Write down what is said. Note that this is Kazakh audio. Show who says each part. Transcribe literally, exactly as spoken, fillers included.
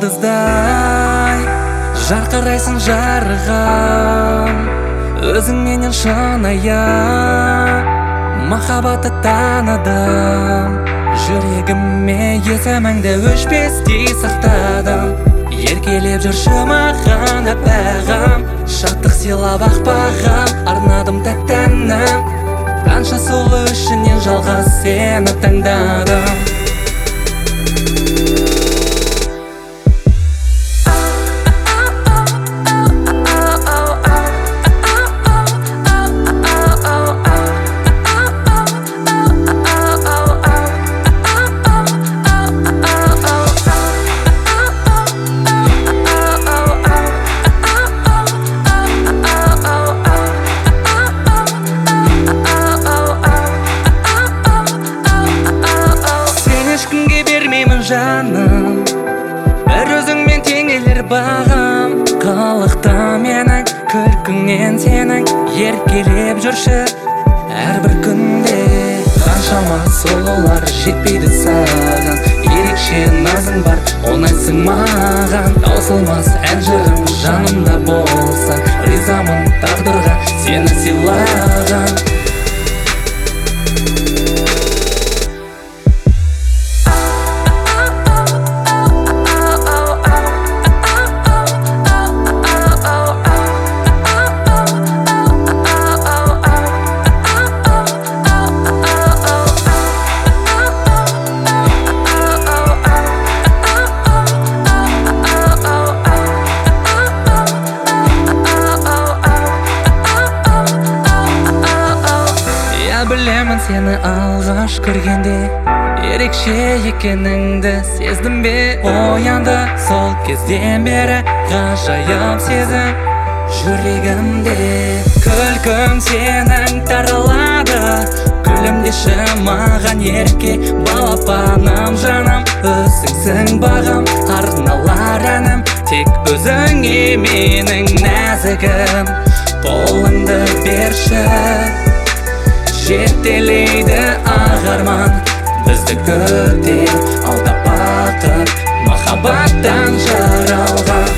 Speaker 1: жұлдыздай жарқырайсың жарығым, өзің менен шынайы махаббатты таныдым. Жүрегіме есіміңді өшпестей сақтадым. Еркелеп жүрші маған аппағым, шаттық сыйлап ақпағым, арнадым тәтті әнім. Қанша сұлу ішінен жалғыз сені таңдадым. Ешкімге бермеймін жаным, бір өзіңмен теңелер бағым. Қылықты менің күлкіңнен сенің еркелеп жүрші әрбір күнде. Қаншама сұлулар жетпейді саған, ерекше назың бар, оңайсың маған. Таусылмас ән жырым жанымда болсаң, ризамын тағдырға сені сыйлаған. Білемін сені алғаш көргенде ерекше екеніңді сездім бе? Оянды сол кезден бері ғажайып сезім жүрегімде. Күлкің сенің таралады, күлімдеші маған ерке балапаным жаным. Өзіңсің бағым, арналар әнім, тек өзіңе менің нәзігім. Қолыңды берші, жетелейді ақ арман, бізді күтер алда бақыт, махаббаттан жаралған.